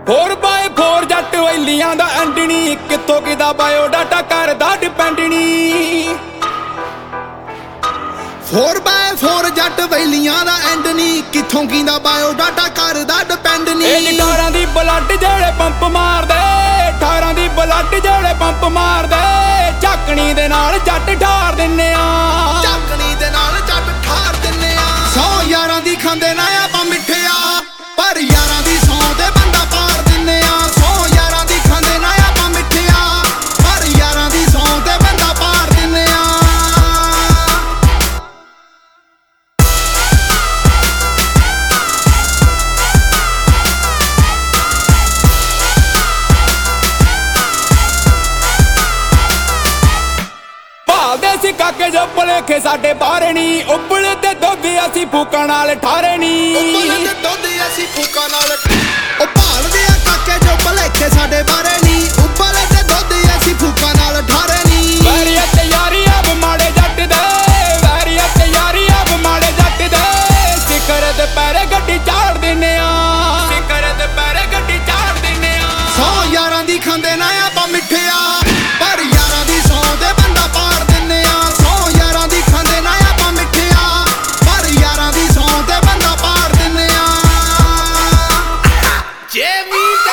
4x4 ਜੱਟ ਵੈਲੀਆਂ ਦਾ ਐਂਡਣੀ, ਕਿੱਥੋਂ ਕਿਦਾ ਬਾਇਓਡਾਟਾ ਕਰਦਾ ਡਿਪੈਂਡਣੀ। 4x4 ਜੱਟ ਵੈਲੀਆਂ ਦਾ ਐਂਡਣੀ, ਕਿੱਥੋਂ ਕਿਦਾ ਬਾਇਓਡਾਟਾ ਕਰਦਾ ਡਿਪੈਂਡਣੀ। ਇਹ 18 ਦੀ ਬਲੱਡ ਜਿਹੜੇ ਪੰਪ ਮਾਰਦੇ, 18 ਦੀ ਬਲੱਡ ਜਿਹੜੇ ਪੰਪ ਮਾਰਦੇ, ਝਾਕਣੀ ਦੇ ਨਾਲ ਜੱਟ ਠਾਰ ਦਿੰਨੇ ਆ, ਝਾਕਣੀ ਦੇ ਨਾਲ ਜੱਟ ਠਾਰ ਦਿੰਨੇ ਆ। 100 ਯਾਰਾਂ ਦੀ ਖਾਂਦੇ ਨਾ ਆਪਾਂ ਮਿੱਠਿਆ, ਪਰ ਯਾਰਾਂ ਦੀ ਸੌਂ ਤੇ ਬੰਦਾ ਪਾਰ ਦਿੰਨੇ ਆ। 100 ਯਾਰਾਂ ਦੀ ਖਾਂਦੇ ਨਾ ਆਪਾਂ ਮਿੱਠਿਆ, ਪਰ ਯਾਰਾਂ ਦੀ ਸੌਂ ਤੇ ਬੰਦਾ ਪਾਰ ਦਿੰਨੇ ਆ। ਭਾਲਦੇ ਸੀ ਕਾਕੇ ਜੋ ਭਲੇਖੇ ਸਾਡੇ ਬਾਹਰ ਨੀ, ਉਬਲੇ ਤੇ ਦੁੱਧ ਅਸੀਂ ਫੂਕਾਂ ਨਾਲ ਠਾਰੇ ਨੀ। ਉਬਲੇ ਤੇ ਦੁੱਧ ਅਸੀਂ ਫੂਕਾਂ ਨਾਲ, ਉਹ ਭਾਲਦੇ ਆ ਕਾਕੇ ਜੋ ਭਲੇਖੇ ਸਾਡੇ ਬਾਰੇ ਨੀ, ਉਬਲੇ ਤੇ ਦੁੱਧ ਅਸੀਂ ਫੂਕਾਂ ਨਾਲ ਠਾਰੇ ਨੀ। ਵੈਰੀ ਤੇ ਯਾਰੀ ਆਬ ਮਾੜੇ ਜੱਟ ਦੇ, ਵੈਰੀ ਤੇ ਯਾਰੀ ਆਬ ਮਾੜੇ ਜੱਟ ਦੇ, ਸਿਖਰ ਦੇ ਪੈਰੇ ਗੱਡੀ ਚਾੜ ਦਿੰਨੇ ਆ, ਸਿਖਰ ਦੇ ਪੈਰੇ ਗੱਡੀ ਚਾੜ ਦਿੰਨੇ ਆ। 100 ਯਾਰਾਂ ਦੀ ਖਾਂਦੇ ਨਾ ਆਪਾਂ ਮਿੱਠਿਆ, ਪਰ ਯਾਰਾਂ ਦੀ ਸੌਂ ਤੇ ਬੰਦਾ ਪਾਰ ਦਿੰਨੇ ਆ। 100 ਯਾਰਾਂ ਦੀ ਖਾਂਦੇ ਨਾ ਆਪਾਂ ਮਿੱਠਿਆ, ਪਰ ਯਾਰਾਂ ਦੀ ਸੌਂ ਤੇ ਬੰਦਾ ਪਾਰ ਦਿੰਨੇ ਆ। ਜੇਮੀਟਾ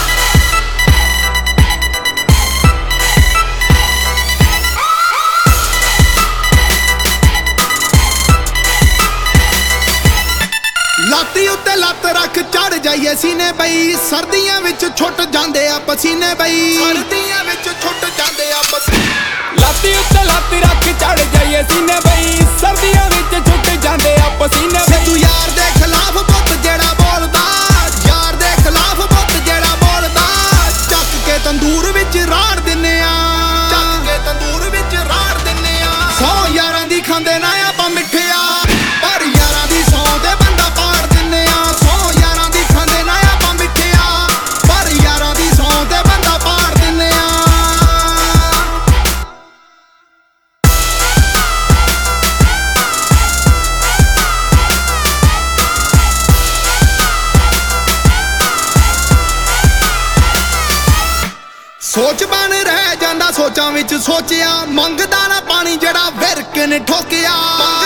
ਲਾਤੀ ਉੱਤੇ ਲੱਤ ਰੱਖ ਚੜ ਜਾਈਏ ਸੀਨੇ ਬਈ, ਸਰਦੀਆਂ ਵਿੱਚ ਛੁੱਟ ਜਾਂਦੇ ਆ ਪਸੀਨੇ ਬਈ, ਸਰਦੀਆਂ ਵਿੱਚ ਛੁੱਟ ਜਾਂਦੇ ਆ ਪਸੀਨੇ। ਲਾਤੀ ਉੱਤੇ ਲੱਤ ਰੱਖ ਚੜ ਜਾਈਏ ਸੀਨੇ ਬਈ, ਸਰਦੀਆਂ ਵਿੱਚ ਛੁੱਟ ਜਾਂਦੇ ਆ ਪਸੀਨੇ ਬਈ। ਤੂੰ ਯਾਰ ਦੇ ਖਿਲਾਫ ਬੁੱਤ ਜਿਹੜਾ ਬੋਲਦਾ, ਯਾਰ ਦੇ ਖਿਲਾਫ ਬੁੱਤ ਜਿਹੜਾ ਬੋਲਦਾ, ਚੱਕ ਕੇ ਤੰਦੂਰ ਵਿੱਚ ਰਾੜ ਦਿੰਨੇ ਆ, ਚੱਕ ਕੇ ਤੰਦੂਰ ਵਿੱਚ ਰਾੜ ਦਿੰਨੇ ਆ। 100 ਯਾਰਾਂ ਦੀ ਖਾਂਦੇ ਨਾ ਆਪਾਂ ਮਿੱਠਿਆ, ਪਰ ਯਾਰਾਂ ਦੀ ਸੌਂ ਤੇ ਬੰਦਾ ਪਾੜ ਦਿੰਨੇ ਆ। 100 ਯਾਰਾਂ ਦੀ ਖਾਂਦੇ ਨਾ ਆਪਾਂ ਮਿੱਠਿਆ, ਪਰ ਯਾਰਾਂ ਦੀ ਸੌਂ ਤੇ ਬੰਦਾ ਪਾੜ ਦਿੰਨੇ ਆ। ਸੋਚ ਬਣ ਰਹਿ ਜਾਂਦਾ ਸੋਚਾਂ ਵਿੱਚ ਸੋਚਿਆ, ਮੰਗਦਾ ਨਾ ਪਾਣੀ ਜਿਹੜਾ ਵਿਰਕ ਨੇ ਠੋਕਿਆ।